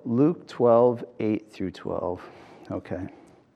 Luke 12, 8 through 12. Okay.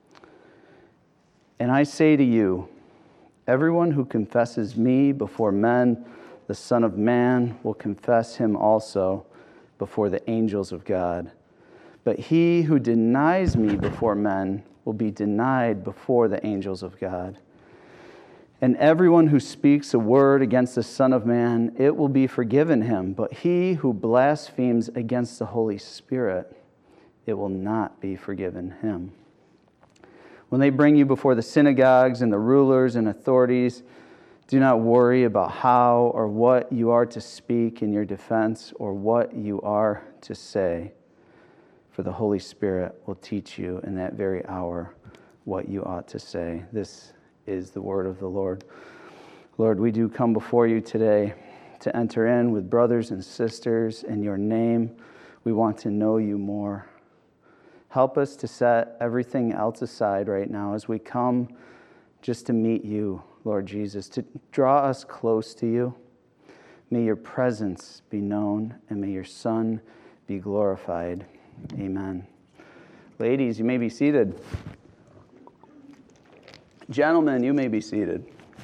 And I say to you, everyone who confesses me before men, the Son of Man will confess him also before the angels of God. But he who denies me before men will be denied before the angels of God. And everyone who speaks a word against the Son of Man, it will be forgiven him. But he who blasphemes against the Holy Spirit, it will not be forgiven him. When they bring you before the synagogues and the rulers and authorities, do not worry about how or what you are to speak in your defense or what you are to say. For the Holy Spirit will teach you in that very hour what you ought to say. This is the word of the Lord. Lord, we do come before you today to enter in with brothers and sisters in your name. We want to know you more. Help us to set everything else aside right now as we come just to meet you, Lord Jesus, to draw us close to you. May your presence be known and may your Son be glorified. Amen. Ladies, you may be seated. Gentlemen, you may be seated.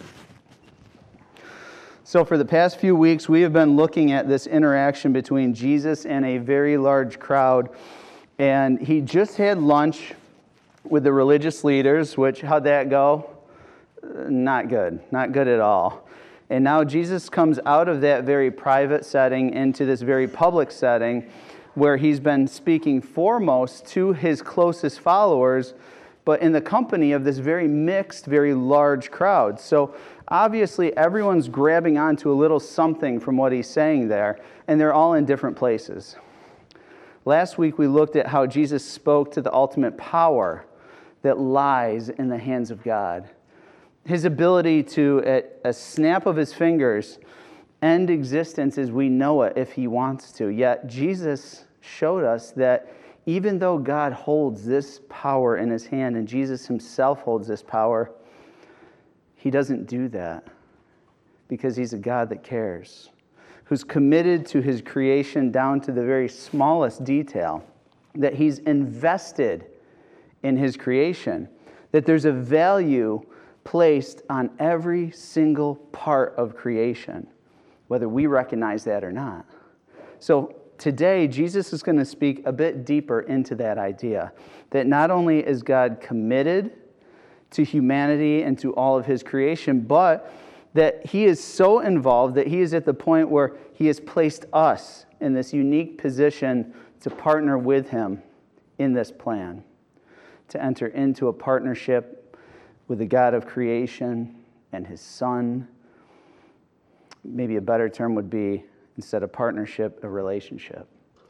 So for the past few weeks, we have been looking at this interaction between Jesus and a very large crowd. And he just had lunch with the religious leaders, which, how'd that go? Not good. Not good at all. And now Jesus comes out of that very private setting into this very public setting where he's been speaking foremost to his closest followers, but in the company of this very mixed, very large crowd. So obviously everyone's grabbing onto a little something from what he's saying there, and they're all in different places. Last week we looked at how Jesus spoke to the ultimate power that lies in the hands of God. His ability to, at a snap of his fingers, end existence as we know it if he wants to. Yet Jesus showed us that even though God holds this power in his hand and Jesus himself holds this power, he doesn't do that because he's a God that cares, who's committed to his creation down to the very smallest detail, that he's invested in his creation, that there's a value placed on every single part of creation, whether we recognize that or not. So today, Jesus is going to speak a bit deeper into that idea, that not only is God committed to humanity and to all of his creation, but that he is so involved that he is at the point where he has placed us in this unique position to partner with him in this plan, to enter into a partnership with the God of creation and his Son. Maybe a better term would be, instead of partnership, a relationship.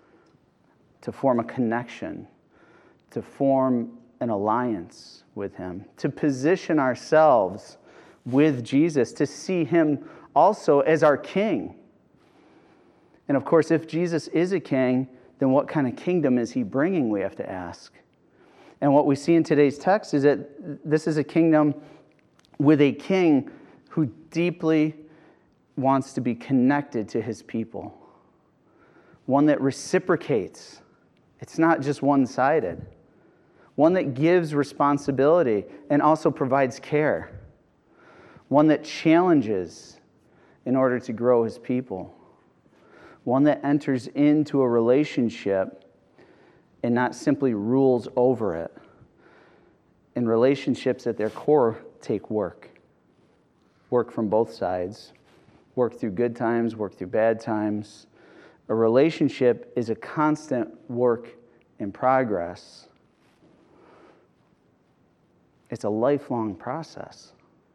To form a connection, to form an alliance with him, to position ourselves with Jesus, to see him also as our king. And of course, if Jesus is a king, then what kind of kingdom is he bringing, we have to ask. And what we see in today's text is that this is a kingdom with a king who deeply wants to be connected to his people. One that reciprocates. It's not just one-sided. One that gives responsibility and also provides care. One that challenges in order to grow his people. One that enters into a relationship and not simply rules over it. And relationships at their core take work. Work from both sides. Work through good times, work through bad times. A relationship is a constant work in progress. It's a lifelong process.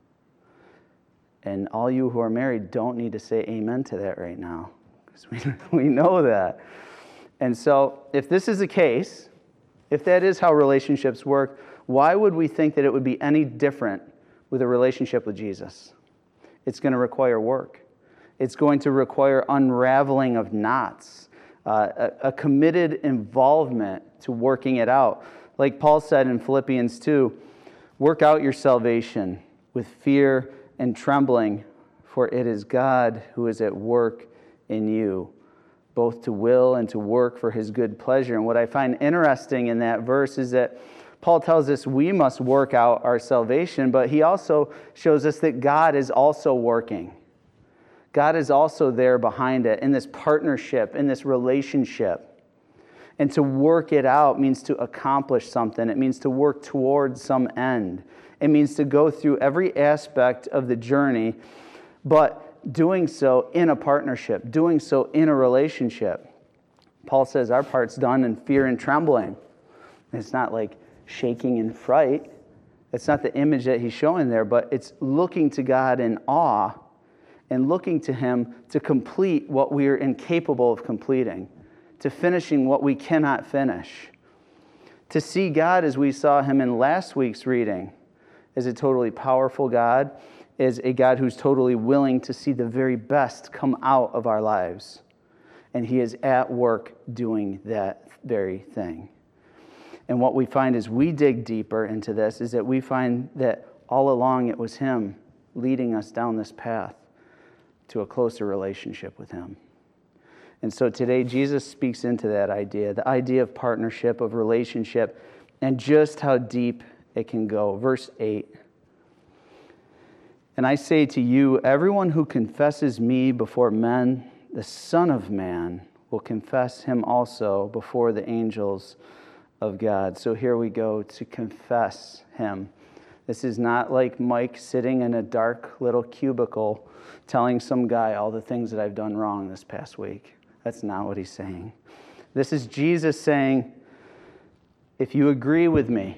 And all you who are married don't need to say amen to that right now, because we know that. And so if this is the case, if that is how relationships work, why would we think that it would be any different with a relationship with Jesus? It's going to require work. It's going to require unraveling of knots, a committed involvement to working it out. Like Paul said in Philippians 2, work out your salvation with fear and trembling, for it is God who is at work in you, both to will and to work for his good pleasure. And what I find interesting in that verse is that Paul tells us we must work out our salvation, but he also shows us that God is also working. God is also there behind it in this partnership, in this relationship. And to work it out means to accomplish something. It means to work towards some end. It means to go through every aspect of the journey, but doing so in a partnership, doing so in a relationship. Paul says our part's done in fear and trembling. It's not like shaking in fright. It's not the image that he's showing there, but it's looking to God in awe and looking to him to complete what we are incapable of completing, to finishing what we cannot finish. To see God as we saw him in last week's reading as a totally powerful God, is a God who's totally willing to see the very best come out of our lives. And he is at work doing that very thing. And what we find as we dig deeper into this is that we find that all along it was him leading us down this path to a closer relationship with him. And so today Jesus speaks into that idea, the idea of partnership, of relationship, and just how deep it can go. Verse 8. And I say to you, everyone who confesses me before men, the Son of Man will confess him also before the angels of God. So here we go to confess him. This is not like Mike sitting in a dark little cubicle telling some guy all the things that I've done wrong this past week. That's not what he's saying. This is Jesus saying, if you agree with me,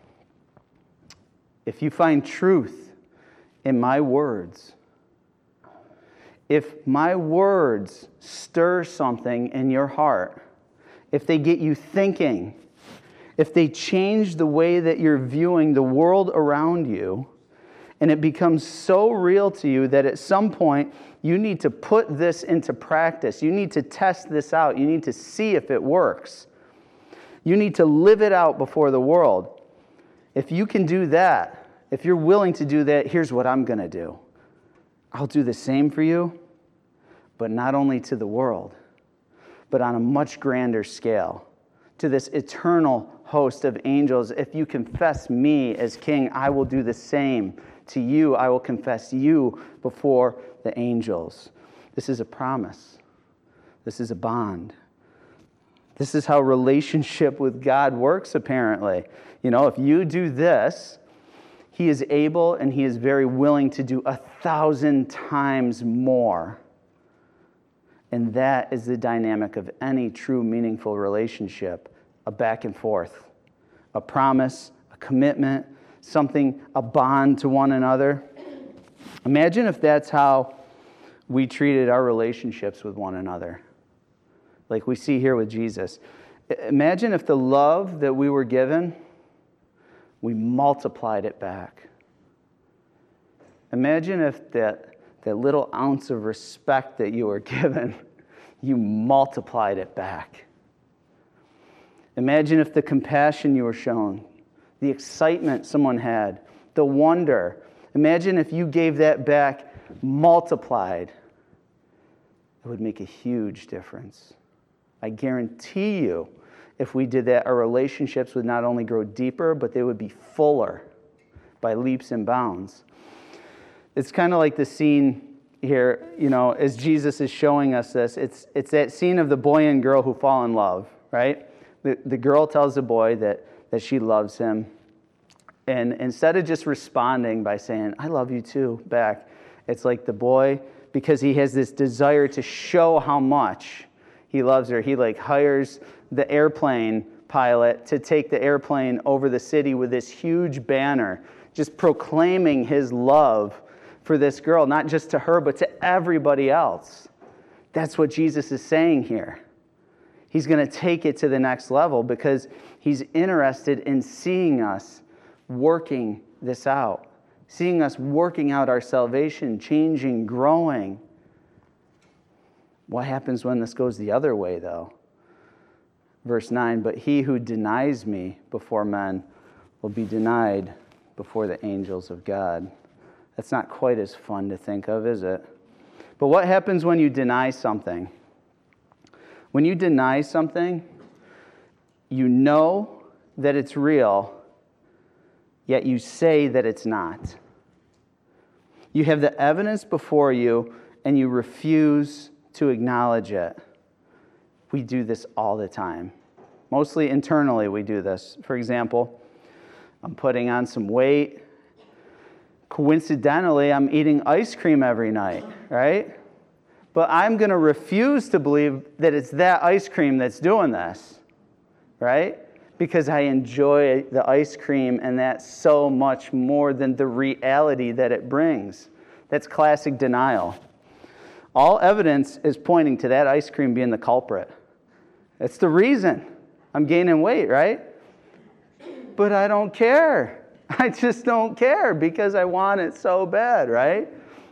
if you find truth in my words, if my words stir something in your heart, if they get you thinking, if they change the way that you're viewing the world around you, and it becomes so real to you that at some point you need to put this into practice. You need to test this out. You need to see if it works. You need to live it out before the world. If you can do that, if you're willing to do that, here's what I'm going to do. I'll do the same for you, but not only to the world, but on a much grander scale, to this eternal host of angels. If you confess me as king, I will do the same to you. I will confess you before the angels. This is a promise. This is a bond. This is how relationship with God works, apparently. You know, if you do this, he is able and he is very willing to do 1,000 times more. And that is the dynamic of any true meaningful relationship, a back and forth, a promise, a commitment, something, a bond to one another. Imagine if that's how we treated our relationships with one another, like we see here with Jesus. Imagine if the love that we were given, we multiplied it back. Imagine if that little ounce of respect that you were given, you multiplied it back. Imagine if the compassion you were shown, the excitement someone had, the wonder. Imagine if you gave that back multiplied. It would make a huge difference. I guarantee you, if we did that, our relationships would not only grow deeper, but they would be fuller by leaps and bounds. It's kind of like the scene here, you know, as Jesus is showing us this. It's that scene of the boy and girl who fall in love, right? The girl tells the boy that she loves him. And instead of just responding by saying, I love you too, back, it's like the boy, because he has this desire to show how much he loves her, he like hires the airplane pilot to take the airplane over the city with this huge banner, just proclaiming his love for this girl, not just to her, but to everybody else. That's what Jesus is saying here. He's going to take it to the next level because he's interested in seeing us working this out, seeing us working out our salvation, changing, growing. What happens when this goes the other way, though? Verse 9, but he who denies me before men will be denied before the angels of God. That's not quite as fun to think of, is it? But what happens when you deny something? When you deny something, you know that it's real, yet you say that it's not. You have the evidence before you, and you refuse to acknowledge it. We do this all the time. Mostly internally we do this. For example, I'm putting on some weight. Coincidentally, I'm eating ice cream every night, right? But I'm going to refuse to believe that it's that ice cream that's doing this, right? Because I enjoy the ice cream, and that's so much more than the reality that it brings. That's classic denial. All evidence is pointing to that ice cream being the culprit. That's the reason I'm gaining weight, right? But I don't care. I just don't care because I want it so bad, right?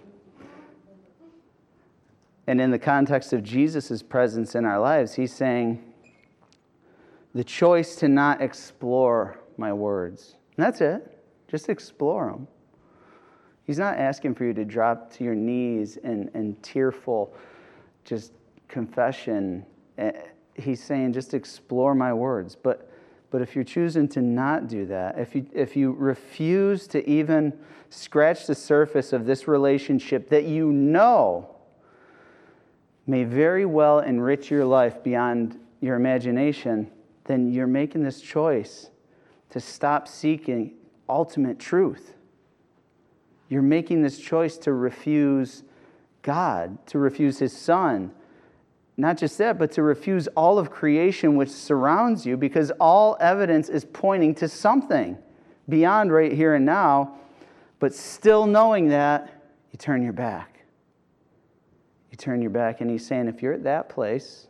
And in the context of Jesus' presence in our lives, he's saying, the choice to not explore my words. And that's it. Just explore them. He's not asking for you to drop to your knees and tearful just confession. He's saying, just explore my words. But if you're choosing to not do that, if you refuse to even scratch the surface of this relationship that you know may very well enrich your life beyond your imagination, then you're making this choice to stop seeking ultimate truth. You're making this choice to refuse God, to refuse His Son. Not just that, but to refuse all of creation which surrounds you, because all evidence is pointing to something beyond right here and now. But still knowing that, you turn your back. You turn your back, and he's saying, if you're at that place,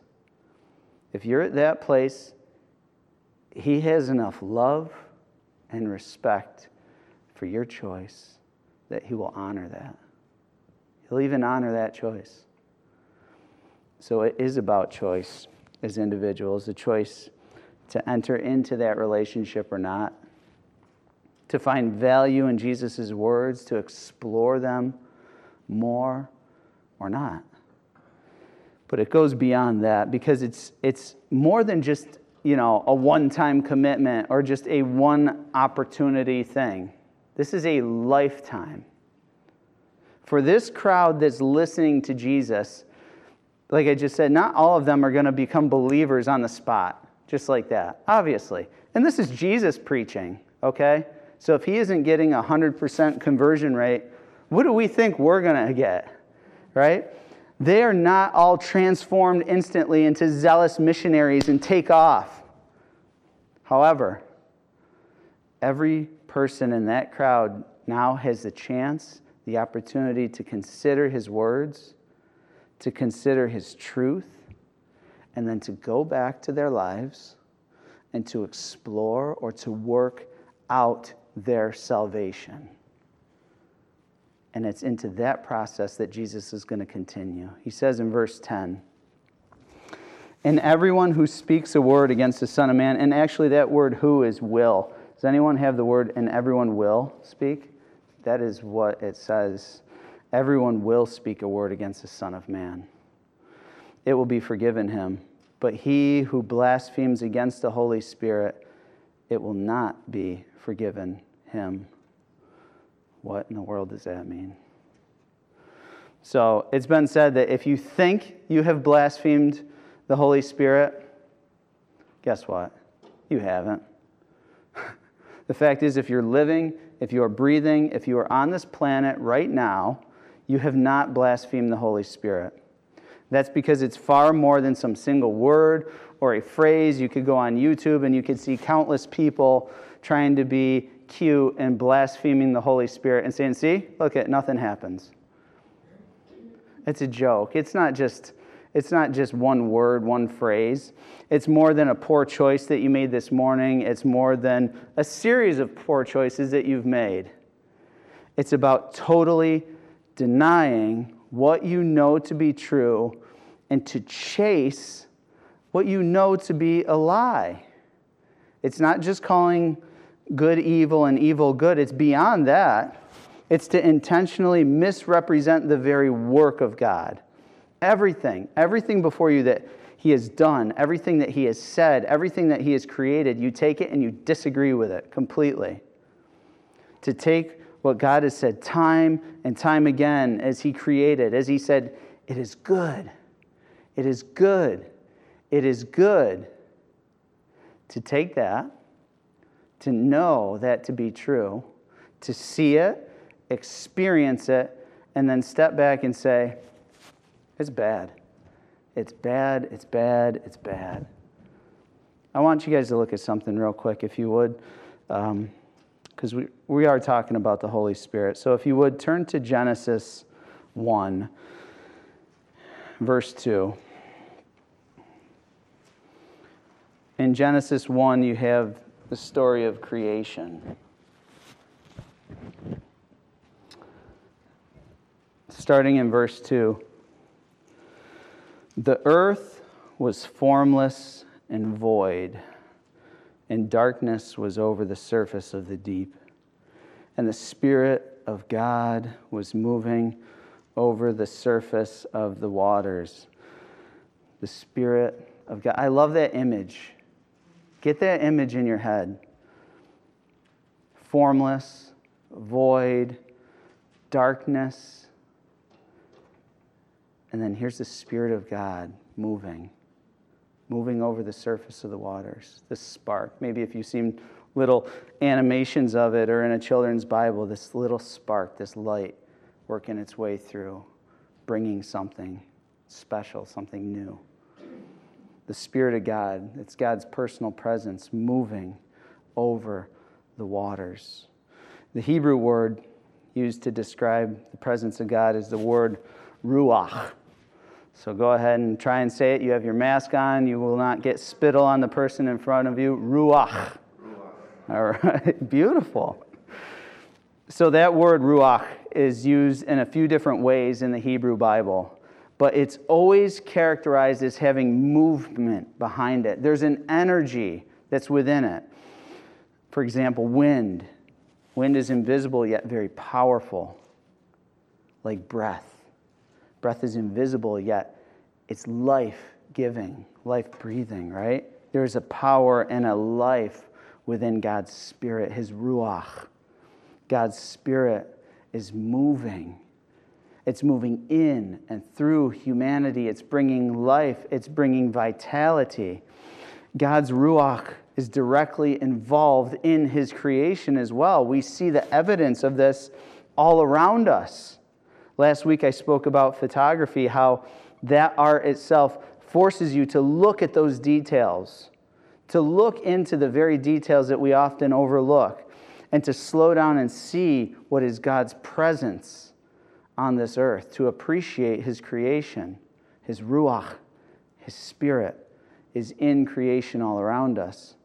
he has enough love and respect for your choice that he will honor that. He'll even honor that choice. So it is about choice as individuals, the choice to enter into that relationship or not, to find value in Jesus' words, to explore them more or not. But it goes beyond that, because it's more than just, a one-time commitment or just a one opportunity thing. This is a lifetime. For this crowd that's listening to Jesus, like I just said, not all of them are going to become believers on the spot, just like that, obviously. And this is Jesus preaching, okay? So if he isn't getting 100% conversion rate, what do we think we're going to get, right? They are not all transformed instantly into zealous missionaries and take off. However, every person in that crowd now has the chance, the opportunity to consider his words, to consider his truth, and then to go back to their lives and to explore or to work out their salvation. And it's into that process that Jesus is going to continue. He says in verse 10, and everyone who speaks a word against the Son of Man, and actually that word who is will. Does anyone have the word and everyone will speak? That is what it says. Everyone will speak a word against the Son of Man. It will be forgiven him. But he who blasphemes against the Holy Spirit, it will not be forgiven him. What in the world does that mean? So it's been said that if you think you have blasphemed the Holy Spirit, guess what? You haven't. The fact is, if you're living, if you are breathing, if you are on this planet right now, you have not blasphemed the Holy Spirit. That's because it's far more than some single word or a phrase. You could go on YouTube and you could see countless people trying to be cute and blaspheming the Holy Spirit and saying, see, look, nothing happens. It's a joke. It's not just one word, one phrase. It's more than a poor choice that you made this morning. It's more than a series of poor choices that you've made. It's about totally denying what you know to be true and to chase what you know to be a lie. It's not just calling good evil and evil good. It's beyond that. It's to intentionally misrepresent the very work of God. Everything before you that He has done, everything that He has said, everything that He has created, you take it and you disagree with it completely. To take what God has said time and time again as He created, as He said, it is good, it is good, it is good. To take that, to know that to be true, to see it, experience it, and then step back and say, it's bad. It's bad, it's bad, it's bad. I want you guys to look at something real quick, if you would, because we are talking about the Holy Spirit. So if you would, turn to Genesis 1, verse 2. In Genesis 1, you have the story of creation. Starting in verse 2. The earth was formless and void, and darkness was over the surface of the deep. And the Spirit of God was moving over the surface of the waters. The Spirit of God. I love that image. Get that image in your head. Formless, void, darkness. And then here's the Spirit of God moving over the surface of the waters. This spark. Maybe if you've seen little animations of it or in a children's Bible, this little spark, this light working its way through, bringing something special, something new. The Spirit of God, it's God's personal presence moving over the waters. The Hebrew word used to describe the presence of God is the word ruach. So go ahead and try and say it. You have your mask on. You will not get spittle on the person in front of you. Ruach. All right, beautiful. So that word ruach is used in a few different ways in the Hebrew Bible. But it's always characterized as having movement behind it. There's an energy that's within it. For example, wind. Wind is invisible yet very powerful, like breath. Breath is invisible yet it's life-giving, life-breathing, right? There's a power and a life within God's Spirit, His ruach. God's Spirit is moving. It's moving in and through humanity. It's bringing life. It's bringing vitality. God's ruach is directly involved in His creation as well. We see the evidence of this all around us. Last week I spoke about photography, how that art itself forces you to look at those details, to look into the very details that we often overlook, and to slow down and see what is God's presence on this earth, to appreciate His creation. His ruach, His Spirit, is in creation all around us.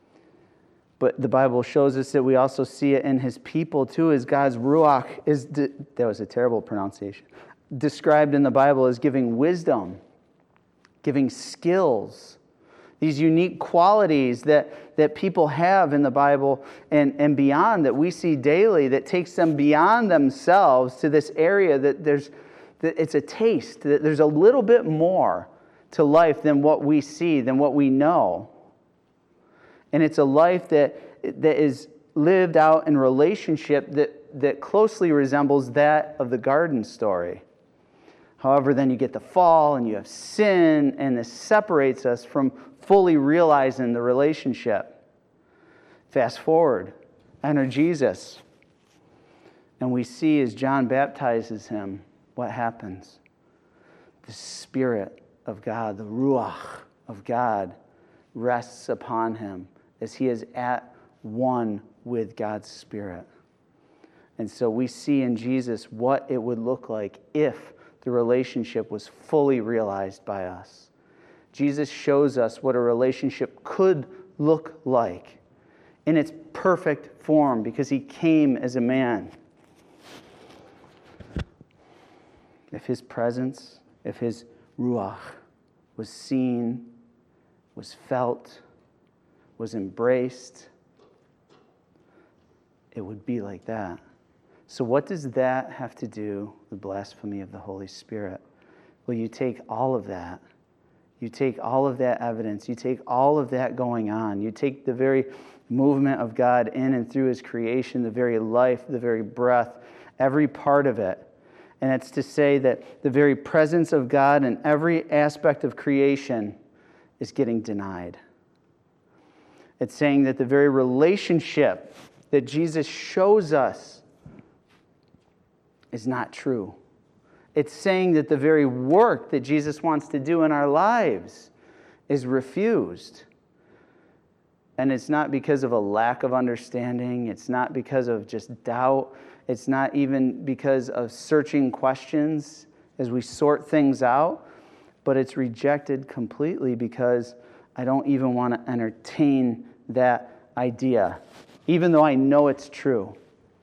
But the Bible shows us that we also see it in His people too, as God's ruach is, that was a terrible pronunciation, described in the Bible as giving wisdom, giving skills, these unique qualities that people have in the Bible and beyond, that we see daily, that takes them beyond themselves to this area that it's a taste, that there's a little bit more to life than what we see, than what we know. And it's a life that is lived out in relationship that closely resembles that of the garden story. However, then you get the fall and you have sin, and this separates us from fully realizing the relationship. Fast forward, enter Jesus. And we see as John baptizes him, what happens? The Spirit of God, the Ruach of God, rests upon him as he is at one with God's Spirit. And so we see in Jesus what it would look like if the relationship was fully realized by us. Jesus shows us what a relationship could look like in its perfect form because he came as a man. If his presence, if his Ruach was seen, was felt, was embraced, it would be like that. So what does that have to do with blasphemy of the Holy Spirit? Well, you take all of that, You take all of that evidence, you take all of that going on, you take the very movement of God in and through His creation, the very life, the very breath, every part of it. And it's to say that the very presence of God in every aspect of creation is getting denied. It's saying that the very relationship that Jesus shows us is not true. It's saying that the very work that Jesus wants to do in our lives is refused. And it's not because of a lack of understanding. It's not because of just doubt. It's not even because of searching questions as we sort things out. But it's rejected completely because I don't even want to entertain that idea, even though I know it's true.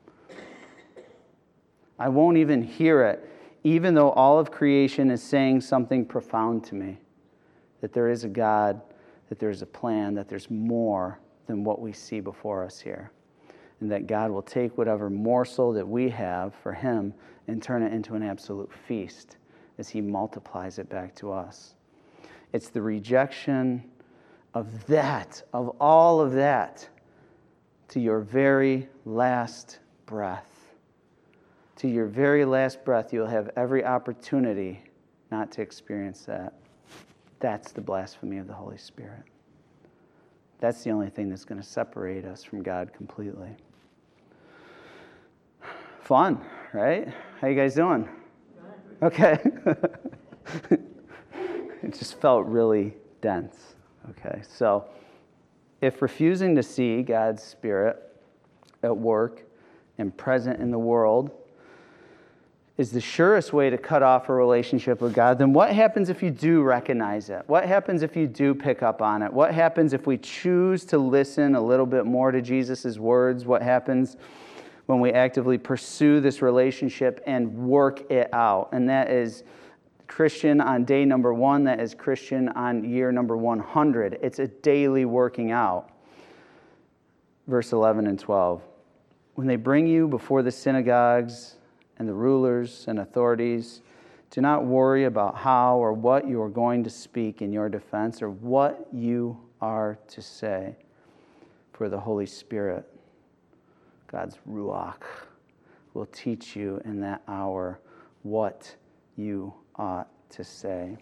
I won't even hear it, even though all of creation is saying something profound to me, that there is a God, that there's a plan, that there's more than what we see before us here, and that God will take whatever morsel that we have for Him and turn it into an absolute feast as He multiplies it back to us. It's the rejection of that, of all of that, to your very last breath. To your very last breath, you'll have every opportunity not to experience that. That's the blasphemy of the Holy Spirit. That's the only thing that's going to separate us from God completely. Fun, right? How you guys doing? Okay. It just felt really dense. Okay, so if refusing to see God's Spirit at work and present in the world is the surest way to cut off a relationship with God, then what happens if you do recognize it? What happens if you do pick up on it? What happens if we choose to listen a little bit more to Jesus' words? What happens when we actively pursue this relationship and work it out? And that is Christian on day number 1. That is Christian on year number 100. It's a daily working out. Verse 11 and 12. When they bring you before the synagogues and the rulers and authorities, do not worry about how or what you are going to speak in your defense or what you are to say. For the Holy Spirit, God's Ruach, will teach you in that hour what you ought to say.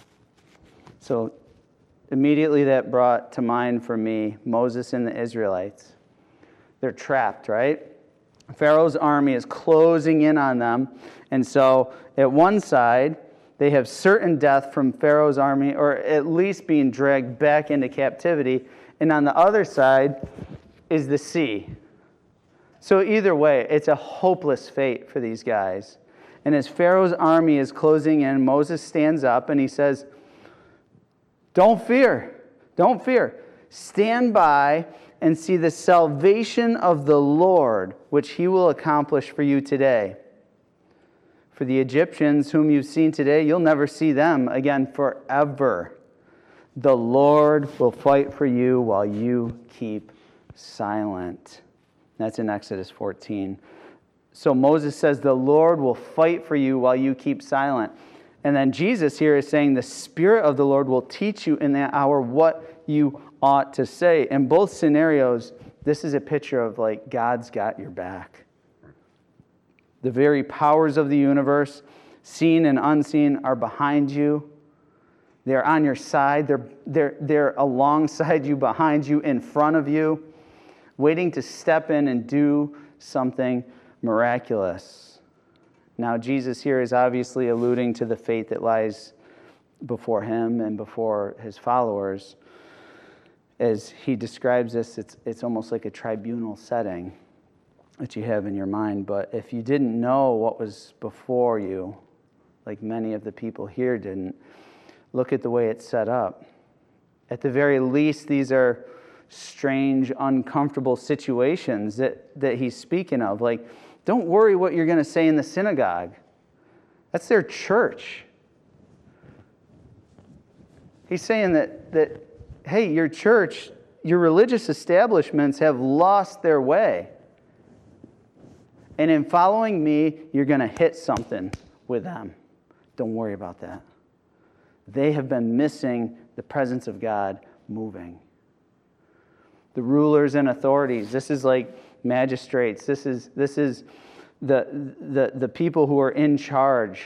So immediately that brought to mind for me Moses and the Israelites. They're trapped, right? Pharaoh's army is closing in on them. And so at one side, they have certain death from Pharaoh's army, or at least being dragged back into captivity. And on the other side is the sea. So either way, it's a hopeless fate for these guys. And as Pharaoh's army is closing in, Moses stands up and he says, "Don't fear. Don't fear. Stand by and see the salvation of the Lord, which He will accomplish for you today. For the Egyptians whom you've seen today, you'll never see them again forever. The Lord will fight for you while you keep silent." That's in Exodus 14. So Moses says, the Lord will fight for you while you keep silent. And then Jesus here is saying the Spirit of the Lord will teach you in that hour what you ought to say. In both scenarios, this is a picture of like God's got your back. The very powers of the universe, seen and unseen, are behind you. They're on your side. They're alongside you, behind you, in front of you, waiting to step in and do something miraculous. Now, Jesus here is obviously alluding to the fate that lies before Him and before His followers. As He describes this, it's almost like a tribunal setting that you have in your mind. But if you didn't know what was before you, like many of the people here didn't, look at the way it's set up. At the very least, these are strange, uncomfortable situations that He's speaking of. Like, don't worry what you're going to say in the synagogue. That's their church. He's saying that hey, your church, your religious establishments have lost their way. And in following me, you're going to hit something with them. Don't worry about that. They have been missing the presence of God moving. The rulers and authorities, this is like magistrates. This is the people who are in charge.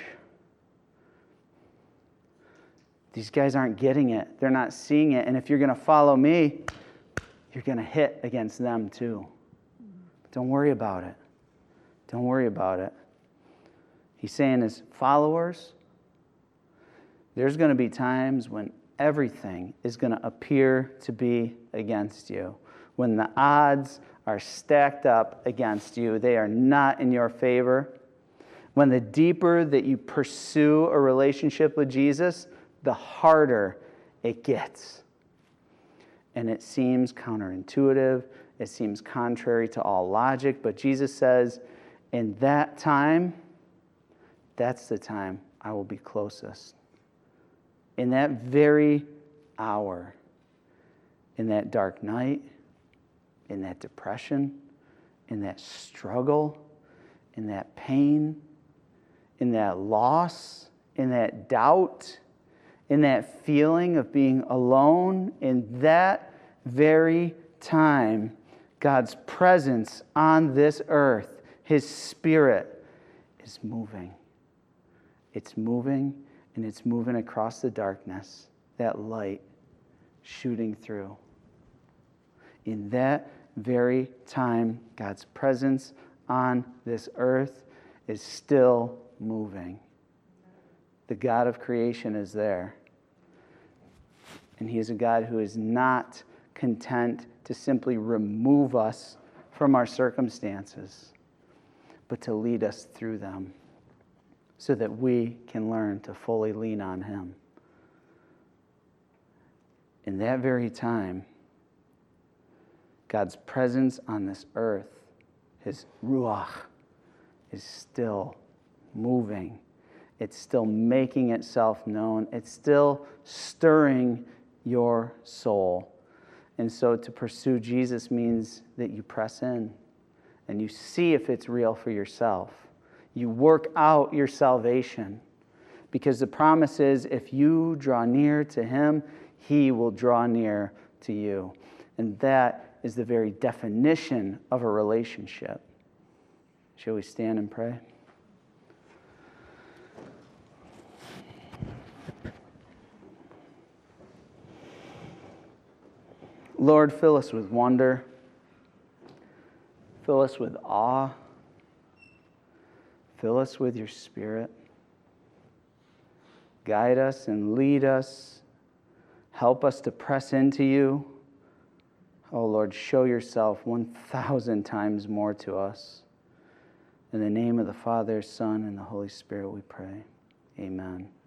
These guys aren't getting it. They're not seeing it. And if you're going to follow me, you're going to hit against them too. Don't worry about it. Don't worry about it. He's saying as followers, there's going to be times when everything is going to appear to be against you. When the odds are stacked up against you, they are not in your favor. When the deeper that you pursue a relationship with Jesus, the harder it gets. And it seems counterintuitive. It seems contrary to all logic. But Jesus says, in that time, that's the time I will be closest. In that very hour, in that dark night, in that depression, in that struggle, in that pain, in that loss, in that doubt, in that feeling of being alone, in that very time, God's presence on this earth, His Spirit, is moving. It's moving, and it's moving across the darkness, that light shooting through. In that very time, God's presence on this earth is still moving. The God of creation is there. And He is a God who is not content to simply remove us from our circumstances, but to lead us through them so that we can learn to fully lean on Him. In that very time, God's presence on this earth, His Ruach, is still moving. It's still making itself known. It's still stirring your soul. And so to pursue Jesus means that you press in and you see if it's real for yourself. You work out your salvation, because the promise is if you draw near to Him, He will draw near to you. And that is the very definition of a relationship. Shall we stand and pray? Lord, fill us with wonder. Fill us with awe. Fill us with your Spirit. Guide us and lead us. Help us to press into you. Oh, Lord, show yourself 1,000 times more to us. In the name of the Father, Son, and the Holy Spirit we pray. Amen.